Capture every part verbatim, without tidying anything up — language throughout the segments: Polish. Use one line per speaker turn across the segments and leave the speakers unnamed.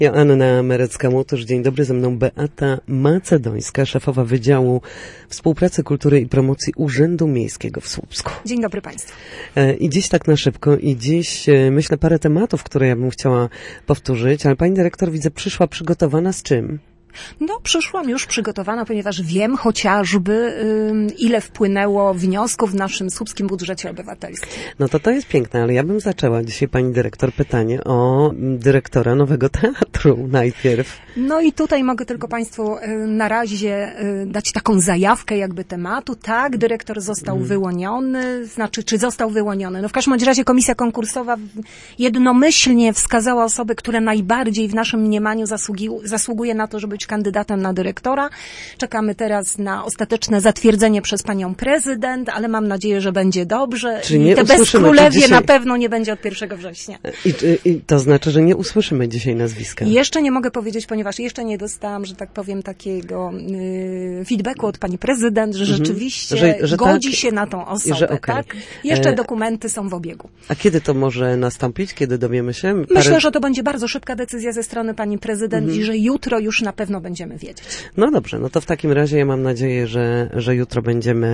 Joanna Merecka-Motysz, dzień dobry, ze mną Beata Macedońska, szefowa Wydziału Współpracy, Kultury i Promocji Urzędu Miejskiego w Słupsku.
Dzień dobry Państwu.
I dziś tak na szybko i dziś myślę parę tematów, które ja bym chciała powtórzyć, ale pani dyrektor, widzę, przyszła przygotowana z czym?
No, przyszłam już przygotowana, ponieważ wiem chociażby, y, ile wpłynęło wniosków w naszym słupskim budżecie obywatelskim.
No to to jest piękne, ale ja bym zaczęła dzisiaj, pani dyrektor, pytanie o dyrektora nowego teatru najpierw.
No i tutaj mogę tylko Państwu y, na razie y, dać taką zajawkę jakby tematu. Tak, dyrektor został hmm. wyłoniony, znaczy, czy został wyłoniony. No w każdym razie komisja konkursowa jednomyślnie wskazała osoby, które najbardziej w naszym mniemaniu zasługi, zasługuje na to, żeby być kandydatem na dyrektora. Czekamy teraz na ostateczne zatwierdzenie przez panią prezydent, ale mam nadzieję, że będzie dobrze.
Czyli nie
I te bezkrólewie dzisiaj... na pewno nie będzie od pierwszego września.
I, i to znaczy, że nie usłyszymy dzisiaj nazwiska.
Jeszcze nie mogę powiedzieć, ponieważ jeszcze nie dostałam, że tak powiem, takiego y, feedbacku od pani prezydent, że mhm. rzeczywiście że, że godzi tak, się na tą osobę. Że, okay. tak? Jeszcze e... dokumenty są w obiegu.
A kiedy to może nastąpić? Kiedy dowiemy się? Parę...
Myślę, że to będzie bardzo szybka decyzja ze strony pani prezydent mhm. i że jutro już na pewno będziemy wiedzieć.
No dobrze, no to w takim razie ja mam nadzieję, że, że jutro będziemy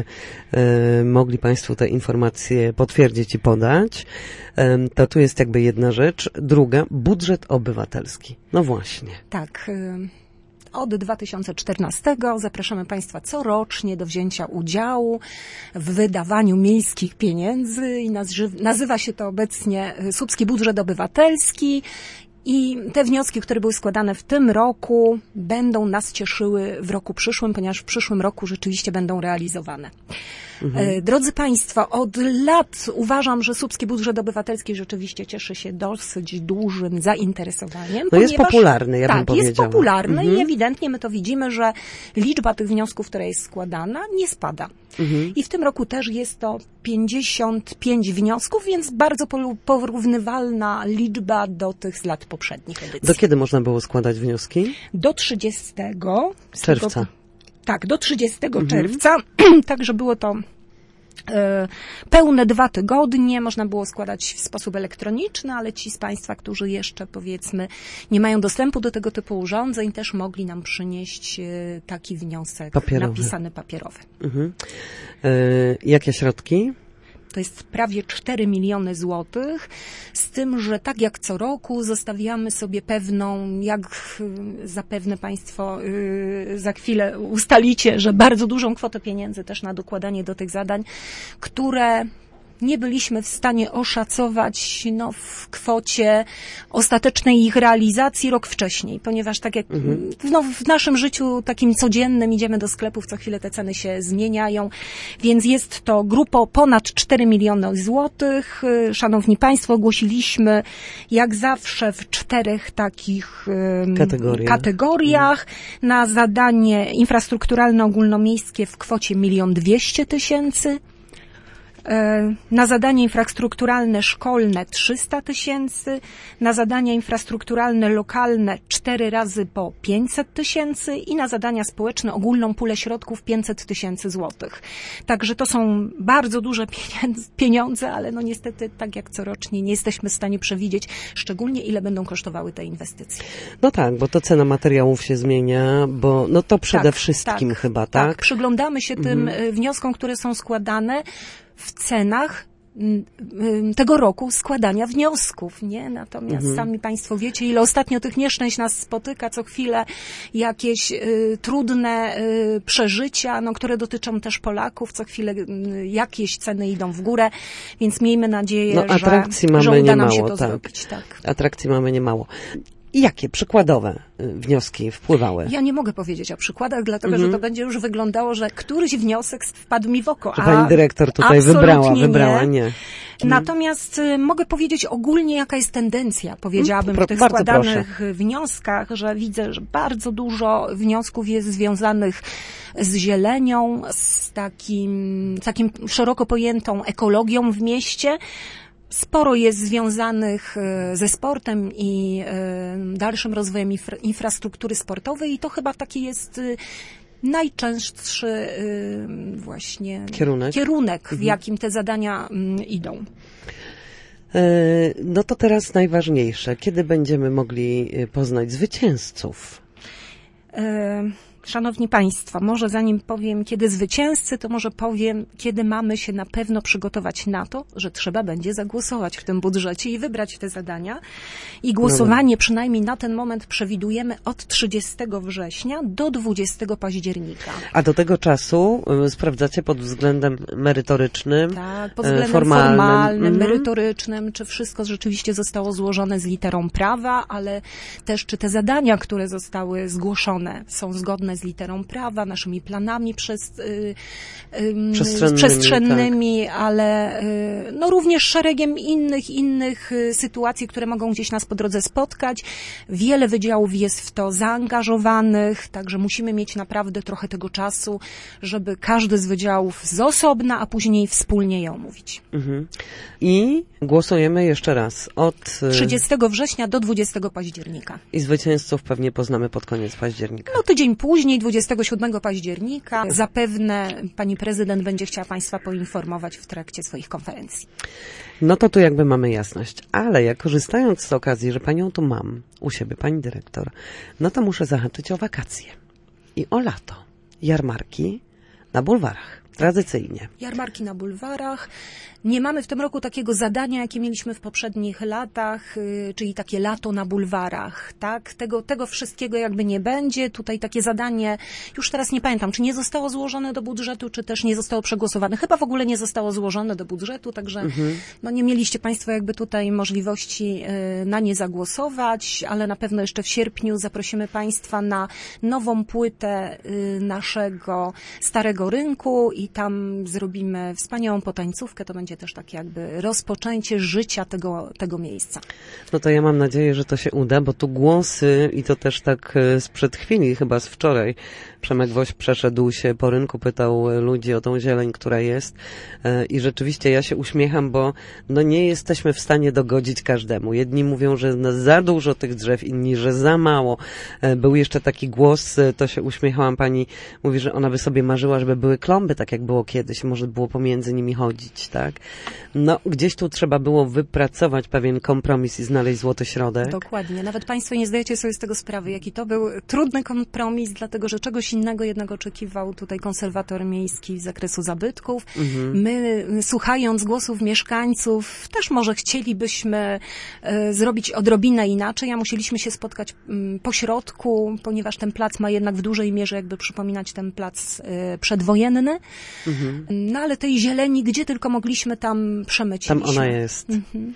e, mogli Państwu te informacje potwierdzić i podać. E, to tu jest jakby jedna rzecz. Druga, budżet obywatelski. No właśnie.
Tak. Y Od dwa tysiące czternastego zapraszamy Państwa corocznie do wzięcia udziału w wydawaniu miejskich pieniędzy i nazywa się to obecnie Słupski Budżet Obywatelski. I te wnioski, które były składane w tym roku, będą nas cieszyły w roku przyszłym, ponieważ w przyszłym roku rzeczywiście będą realizowane. Mhm. Drodzy Państwo, od lat uważam, że Słupski Budżet Obywatelski rzeczywiście cieszy się dosyć dużym zainteresowaniem.
No ponieważ, jest popularny, ja
tak,
bym powiedziała.
jest popularny
mhm.
i ewidentnie my to widzimy, że liczba tych wniosków, która jest składana, nie spada. Mhm. I w tym roku też jest to pięćdziesiąt pięć wniosków, więc bardzo porównywalna liczba do tych z lat poprzednich edycji.
Do kiedy można było składać wnioski?
Do trzydziestego
czerwca.
Tak, do trzydziestego mhm. czerwca, także było to e, pełne dwa tygodnie, można było składać w sposób elektroniczny, ale ci z Państwa, którzy jeszcze powiedzmy nie mają dostępu do tego typu urządzeń, też mogli nam przynieść e, taki wniosek
papierowy.
napisany papierowy.
Mhm. E, jakie środki?
To jest prawie cztery miliony złotych, z tym, że tak jak co roku zostawiamy sobie pewną, jak zapewne Państwo yy, za chwilę ustalicie, że bardzo dużą kwotę pieniędzy też na dokładanie do tych zadań, które nie byliśmy w stanie oszacować no, w kwocie ostatecznej ich realizacji rok wcześniej, ponieważ tak jak mhm. no, w naszym życiu takim codziennym idziemy do sklepów, co chwilę te ceny się zmieniają, więc jest to grupa ponad cztery miliony złotych. Szanowni Państwo, ogłosiliśmy jak zawsze w czterech takich
kategoriach,
kategoriach mhm. na zadanie infrastrukturalne ogólnomiejskie w kwocie milion dwieście tysięcy. Na zadania infrastrukturalne szkolne trzysta tysięcy, na zadania infrastrukturalne lokalne cztery razy po pięćset tysięcy i na zadania społeczne ogólną pulę środków pięćset tysięcy złotych. Także to są bardzo duże pieniądze, ale no niestety tak jak corocznie nie jesteśmy w stanie przewidzieć szczególnie ile będą kosztowały te inwestycje.
No tak, bo to cena materiałów się zmienia, bo no to przede tak, wszystkim tak, chyba, tak?
Tak, przyglądamy się tym mhm. wnioskom, które są składane w cenach tego roku składania wniosków, nie? Natomiast mhm. sami Państwo wiecie, ile ostatnio tych nieszczęść nas spotyka, co chwilę jakieś y, trudne y, przeżycia, no, które dotyczą też Polaków, co chwilę y, jakieś ceny idą w górę, więc miejmy nadzieję,
no, atrakcji
że,
mamy
że uda
niemało,
nam się to
tak.
zrobić. Tak.
Atrakcji mamy niemało. I jakie przykładowe wnioski wpływały?
Ja nie mogę powiedzieć o przykładach, dlatego
mhm.
że to będzie już wyglądało, że któryś wniosek wpadł mi w oko.
To pani dyrektor tutaj wybrała, wybrała, nie. nie.
Natomiast y, mogę powiedzieć ogólnie, jaka jest tendencja, powiedziałabym, Pro, w tych składanych proszę. wnioskach, że widzę, że bardzo dużo wniosków jest związanych z zielenią, z takim, takim szeroko pojętą ekologią w mieście. Sporo jest związanych ze sportem i dalszym rozwojem infra- infrastruktury sportowej i to chyba taki jest najczęstszy właśnie
kierunek,
kierunek w
mhm.
jakim te zadania idą.
No to teraz najważniejsze. Kiedy będziemy mogli poznać zwycięzców?
Szanowni Państwo, może zanim powiem, kiedy zwycięzcy, to może powiem, kiedy mamy się na pewno przygotować na to, że trzeba będzie zagłosować w tym budżecie i wybrać te zadania. I głosowanie no. przynajmniej na ten moment przewidujemy od trzydziestego września do dwudziestego października.
A do tego czasu y, sprawdzacie pod względem merytorycznym,
tak, pod względem
formalnym,
formalnym
mm-hmm.
merytorycznym, czy wszystko rzeczywiście zostało złożone z literą prawa, ale też czy te zadania, które zostały zgłoszone, są zgodne z literą prawa, naszymi planami przez, y, y,
przestrzennymi,
przestrzennymi
tak.
ale y, no również szeregiem innych, innych y, sytuacji, które mogą gdzieś nas po drodze spotkać. Wiele wydziałów jest w to zaangażowanych, także musimy mieć naprawdę trochę tego czasu, żeby każdy z wydziałów z osobna, a później wspólnie je omówić.
Mhm. I głosujemy jeszcze raz od
trzydziestego września do dwudziestego października.
I zwycięzców pewnie poznamy pod koniec października.
No tydzień później, dwudziestego siódmego października. Zapewne pani prezydent będzie chciała Państwa poinformować w trakcie swoich konferencji.
No to tu jakby mamy jasność. Ale ja korzystając z okazji, że panią tu mam u siebie, pani dyrektor, no to muszę zahaczyć o wakacje i o lato. Jarmarki na bulwarach. Tradycyjnie.
Jarmarki na bulwarach. Nie mamy w tym roku takiego zadania, jakie mieliśmy w poprzednich latach, yy, czyli takie lato na bulwarach, tak? Tego, tego wszystkiego jakby nie będzie. Tutaj takie zadanie, już teraz nie pamiętam, czy nie zostało złożone do budżetu, czy też nie zostało przegłosowane. Chyba w ogóle nie zostało złożone do budżetu, także mhm. no nie mieliście Państwo jakby tutaj możliwości yy, na nie zagłosować, ale na pewno jeszcze w sierpniu zaprosimy Państwa na nową płytę yy, naszego Starego Rynku i tam zrobimy wspaniałą potańcówkę. To będzie też takie jakby rozpoczęcie życia tego, tego miejsca.
No to ja mam nadzieję, że to się uda, bo tu głosy i to też tak sprzed chwili, chyba z wczoraj, Przemek Woś przeszedł się po rynku, pytał ludzi o tą zieleń, która jest i rzeczywiście ja się uśmiecham, bo no nie jesteśmy w stanie dogodzić każdemu. Jedni mówią, że za dużo tych drzew, inni, że za mało. Był jeszcze taki głos, to się uśmiechałam, pani mówi, że ona by sobie marzyła, żeby były klomby, tak jak było kiedyś, może było pomiędzy nimi chodzić, tak? No, gdzieś tu trzeba było wypracować pewien kompromis i znaleźć złoty środek.
Dokładnie. Nawet Państwo nie zdajecie sobie z tego sprawy, jaki to był trudny kompromis, dlatego, że czegoś innego jednak oczekiwał tutaj konserwator miejski z zakresu zabytków. Mhm. My, słuchając głosów mieszkańców, też może chcielibyśmy e, zrobić odrobinę inaczej, a musieliśmy się spotkać m, po środku, ponieważ ten plac ma jednak w dużej mierze jakby przypominać ten plac e, przedwojenny. Mhm. No ale tej zieleni, gdzie tylko mogliśmy, tam przemyciliśmy.
Tam ona jest. Mhm.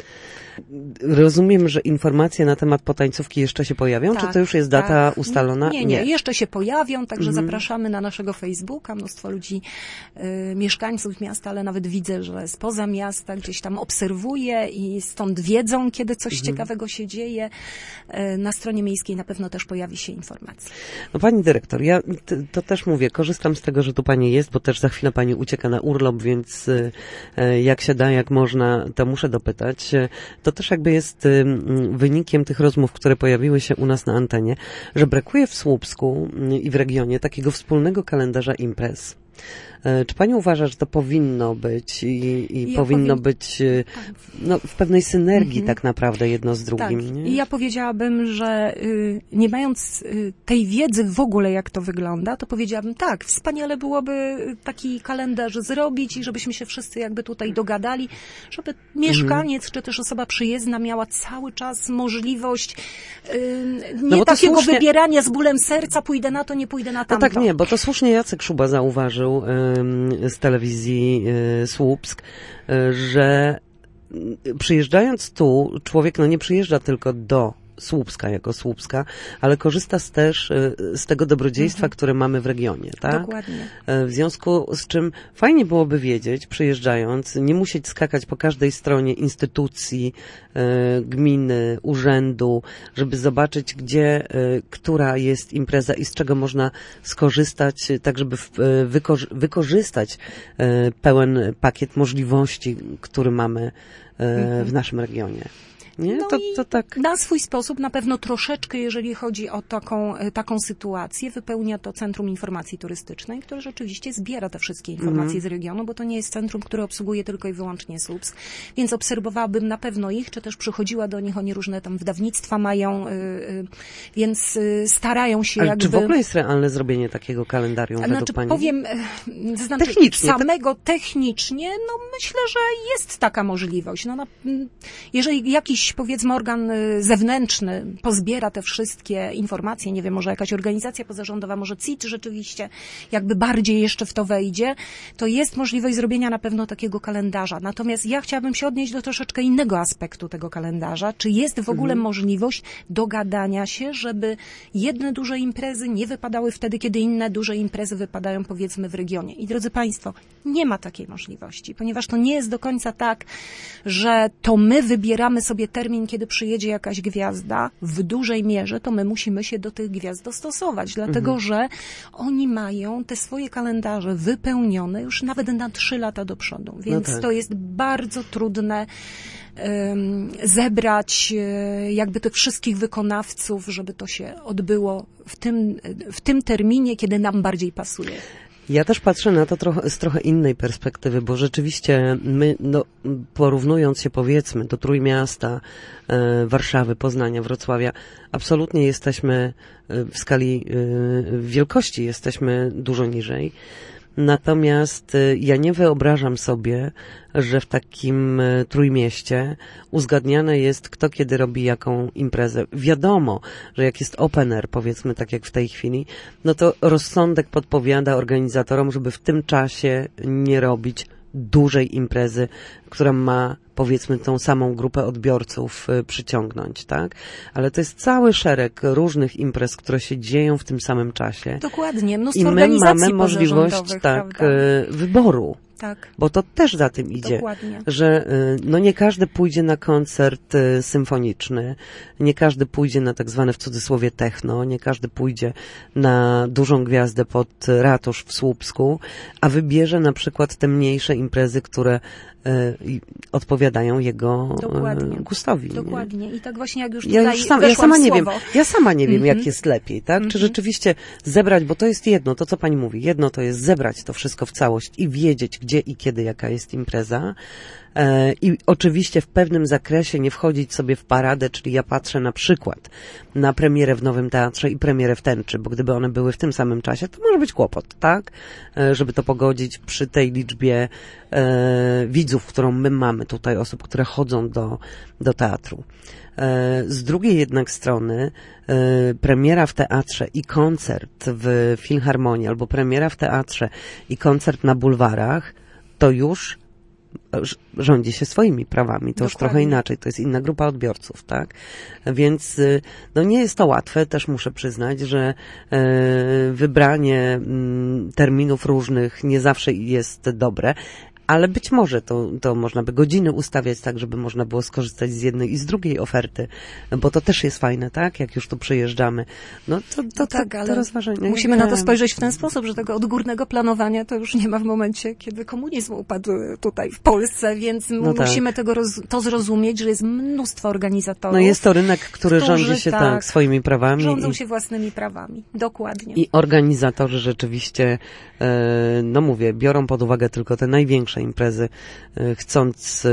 Rozumiem, że informacje na temat potańcówki jeszcze się pojawią, tak, czy to już jest data
tak.
ustalona?
Nie, nie, nie, jeszcze się pojawią, także
mhm.
zapraszamy na naszego Facebooka, mnóstwo ludzi, y, mieszkańców miasta, ale nawet widzę, że spoza miasta gdzieś tam obserwuje i stąd wiedzą, kiedy coś mhm. ciekawego się dzieje. Y, na stronie miejskiej na pewno też pojawi się informacja.
No pani dyrektor, ja t, to też mówię, korzystam z tego, że tu pani jest, bo też za chwilę pani ucieka na urlop, więc y, jak się da, jak można, to muszę dopytać. To też jakby jest y, wynikiem tych rozmów, które pojawiły się u nas na antenie, że brakuje w Słupsku y, i w regionie takiego wspólnego kalendarza imprez. Czy pani uważa, że to powinno być i, i
ja
powinno
powiem...
być no, w pewnej synergii
mhm.
tak naprawdę jedno z drugim?
Tak.
Nie?
I ja powiedziałabym, że y, nie mając y, tej wiedzy w ogóle, jak to wygląda, to powiedziałabym tak, wspaniale byłoby taki kalendarz zrobić i żebyśmy się wszyscy jakby tutaj dogadali, żeby mieszkaniec mhm. czy też osoba przyjezdna miała cały czas możliwość y, nie no takiego słusznie... wybierania z bólem serca, pójdę na to, nie pójdę na tamto.
No tak nie, bo to słusznie Jacek Szuba zauważył z telewizji Słupsk, że przyjeżdżając tu, człowiek no nie przyjeżdża tylko do Słupska jako Słupska, ale korzysta z też z tego dobrodziejstwa, mhm. które mamy w regionie, tak?
Dokładnie.
W związku z czym fajnie byłoby wiedzieć, przyjeżdżając, nie musieć skakać po każdej stronie instytucji, gminy, urzędu, żeby zobaczyć, gdzie, która jest impreza i z czego można skorzystać, tak żeby wykorzy- wykorzystać pełen pakiet możliwości, który mamy w naszym regionie. Nie?
No
to, to tak.
Na swój sposób, na pewno troszeczkę, jeżeli chodzi o taką, taką sytuację, wypełnia to Centrum Informacji Turystycznej, które rzeczywiście zbiera te wszystkie informacje mm. z regionu, bo to nie jest centrum, które obsługuje tylko i wyłącznie Słupsk, więc obserwowałabym na pewno ich, czy też przychodziła do nich, oni różne tam wydawnictwa mają, yy, yy, więc yy, starają się
Ale
jakby...
czy w ogóle jest realne zrobienie takiego kalendarium
znaczy,
według pani?
Powiem, yy, znaczy
technicznie,
samego to... technicznie, no myślę, że jest taka możliwość. No, na, jeżeli jakiś, powiedzmy, organ zewnętrzny pozbiera te wszystkie informacje, nie wiem, może jakaś organizacja pozarządowa, może C I T rzeczywiście jakby bardziej jeszcze w to wejdzie, to jest możliwość zrobienia na pewno takiego kalendarza. Natomiast ja chciałabym się odnieść do troszeczkę innego aspektu tego kalendarza. Czy jest w ogóle mhm. możliwość dogadania się, żeby jedne duże imprezy nie wypadały wtedy, kiedy inne duże imprezy wypadają, powiedzmy, w regionie. I drodzy Państwo, nie ma takiej możliwości, ponieważ to nie jest do końca tak, że to my wybieramy sobie termin, kiedy przyjedzie jakaś gwiazda. W dużej mierze to my musimy się do tych gwiazd dostosować, dlatego, mhm. że oni mają te swoje kalendarze wypełnione już nawet na trzy lata do przodu, więc no tak. to jest bardzo trudne um, zebrać um, jakby tych wszystkich wykonawców, żeby to się odbyło w tym, w tym terminie, kiedy nam bardziej pasuje.
Ja też patrzę na to trochę, z trochę innej perspektywy, bo rzeczywiście my, no, porównując się powiedzmy do Trójmiasta, e, Warszawy, Poznania, Wrocławia, absolutnie jesteśmy e, w skali e, wielkości, jesteśmy dużo niżej. Natomiast ja nie wyobrażam sobie, że w takim Trójmieście uzgadniane jest, kto kiedy robi jaką imprezę. Wiadomo, że jak jest open air, powiedzmy tak jak w tej chwili, no to rozsądek podpowiada organizatorom, żeby w tym czasie nie robić dużej imprezy, która ma, powiedzmy, tą samą grupę odbiorców y, przyciągnąć, tak? Ale to jest cały szereg różnych imprez, które się dzieją w tym samym czasie.
Dokładnie, mnóstwo
I my
organizacji
mamy możliwość tak, y, wyboru.
Tak.
Bo to też za tym idzie,
Dokładnie.
że no nie każdy pójdzie na koncert symfoniczny, nie każdy pójdzie na tak zwane w cudzysłowie techno, nie każdy pójdzie na dużą gwiazdę pod ratusz w Słupsku, a wybierze na przykład te mniejsze imprezy, które y, odpowiadają jego Dokładnie. gustowi.
Dokładnie.
Nie?
I tak właśnie jak już
ja
tutaj
już sam, ja sama nie wiem, ja sama nie wiem,
mm-hmm.
jak jest lepiej, tak? Mm-hmm. Czy rzeczywiście zebrać, bo to jest jedno, to co pani mówi, jedno to jest zebrać to wszystko w całość i wiedzieć, gdzie i kiedy, jaka jest impreza. E, I oczywiście w pewnym zakresie nie wchodzić sobie w paradę, czyli ja patrzę na przykład na premierę w Nowym Teatrze i premierę w Tęczy, bo gdyby one były w tym samym czasie, to może być kłopot, tak? E, żeby to pogodzić przy tej liczbie e, widzów, którą my mamy tutaj, osób, które chodzą do, do teatru. E, z drugiej jednak strony e, premiera w teatrze i koncert w Filharmonii, albo premiera w teatrze i koncert na bulwarach, to już rządzi się swoimi prawami. To Dokładnie. Już trochę inaczej. To jest inna grupa odbiorców, tak? Więc no nie jest to łatwe. Też muszę przyznać, że e, wybranie m, terminów różnych nie zawsze jest dobre. Ale być może to, to można by godziny ustawiać tak, żeby można było skorzystać z jednej i z drugiej oferty, bo to też jest fajne, tak? Jak już tu przyjeżdżamy. No to, to,
tak,
to,
ale
to rozważenie.
Musimy na to spojrzeć w ten sposób, że tego odgórnego planowania to już nie ma w momencie, kiedy komunizm upadł tutaj w Polsce, więc no musimy tak. tego roz, to zrozumieć, że jest mnóstwo organizatorów.
No jest to rynek, który rządzi się tak, tak swoimi prawami.
Rządzą
i,
się własnymi prawami. Dokładnie.
I organizatorzy rzeczywiście, e, no mówię, biorą pod uwagę tylko te największe imprezy, chcąc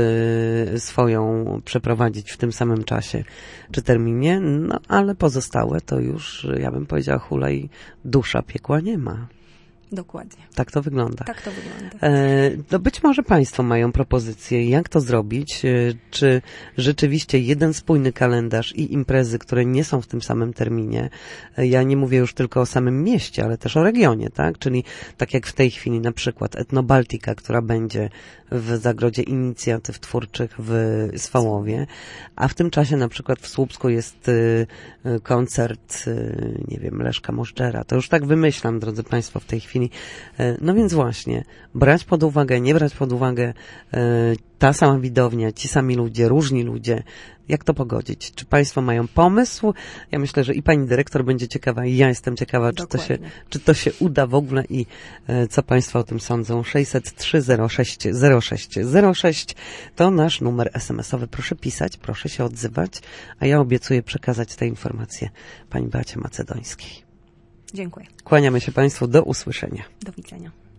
swoją przeprowadzić w tym samym czasie czy terminie, no ale pozostałe to już, ja bym powiedziała, hula i dusza, piekła nie ma.
Dokładnie.
Tak to wygląda.
Tak to wygląda.
E, no być może Państwo mają propozycje, jak to zrobić, e, czy rzeczywiście jeden spójny kalendarz i imprezy, które nie są w tym samym terminie. E, ja nie mówię już tylko o samym mieście, ale też o regionie, tak? Czyli tak jak w tej chwili na przykład Etnobaltika, która będzie w Zagrodzie Inicjatyw Twórczych w Swałowie, a w tym czasie na przykład w Słupsku jest e, koncert, e, nie wiem, Leszka Możdżera. To już tak wymyślam, drodzy Państwo, w tej chwili. chwili. No więc właśnie, brać pod uwagę, nie brać pod uwagę, ta sama widownia, ci sami ludzie, różni ludzie. Jak to pogodzić? Czy państwo mają pomysł? Ja myślę, że i pani dyrektor będzie ciekawa, i ja jestem ciekawa, czy to, się, czy to się uda w ogóle i e, co państwo o tym sądzą. sześćset trzy zero sześć zero sześć zero sześć to nasz numer es em esowy. Proszę pisać, proszę się odzywać, a ja obiecuję przekazać te informacje pani Beacie Macedońskiej.
Dziękuję.
Kłaniamy się państwu, do usłyszenia.
Do widzenia.